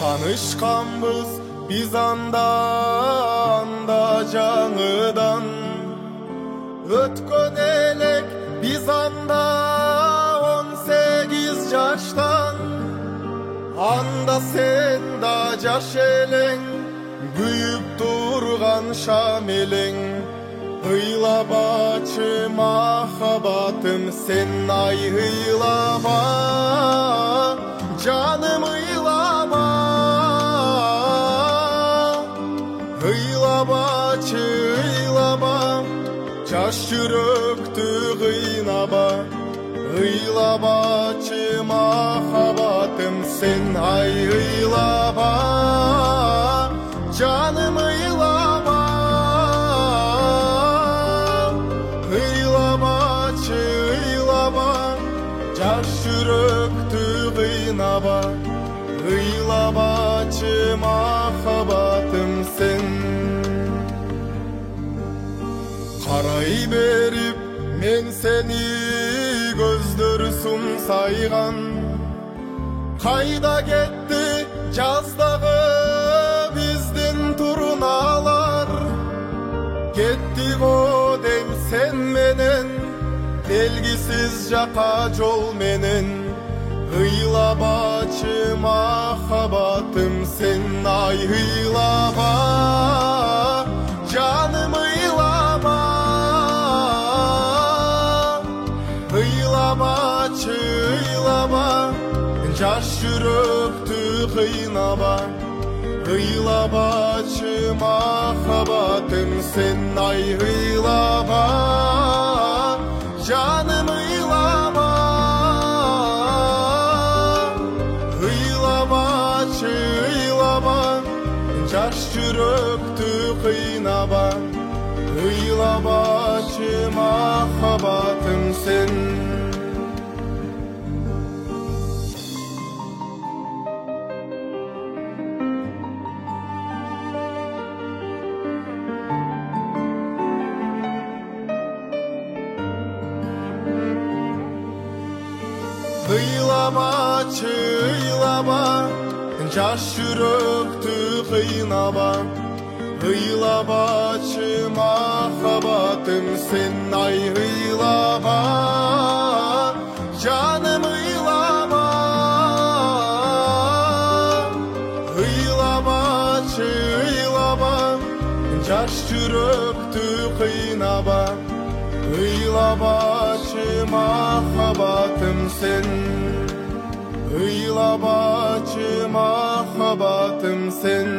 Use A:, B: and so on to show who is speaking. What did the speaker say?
A: Tanışkanbız biz anda жаңыдан. Өткөн элек biz анда 18 жаштан. Анда сен да жаш элең, күйүп турган шам элең. Ыйлабачы махабатым сен, ай ыйлаба, жаным ыйлаба. Ыйлабачы ыйлаба, жаш жүрөктү кыйнаба. Ыйлабачы махабатым сен, ай ыйлаба, жаным ыйлаба. Ыйлабачы ыйлаба, жаш жүрөктү кыйнаба. Ыйлабачы махабатым сен. Карай берип мен сени, көздөр сумсайган. Кайда кетти жаздагы биздин турналар? Кеттик о дейм сен менен, белгисиз жака жол менен. Ыйлабачы махабатым сен, ай ыйлаба, жаным ыйлаба. Ыйлабачы ыйлаба, жаш жүрөктү кыйнаба. Ыйлабачы махабатым сен, ай ыйлаба, жаным ыйлаба. Ыйлабачы ыйлаба, жаш жүрөктү кыйнаба. Ыйлабачы махабатым сен. Ыйлабачы ыйлаба, жаш жүрөктү кыйнаба. Ыйлабачы махабатым сен, ай ыйлаба, жаным ыйлаба. Ыйлабачы ыйлаба, жаш жүрөктү кыйнаба. Ыйлабачы махабатым сен. Ыйлабачы махабатым сен.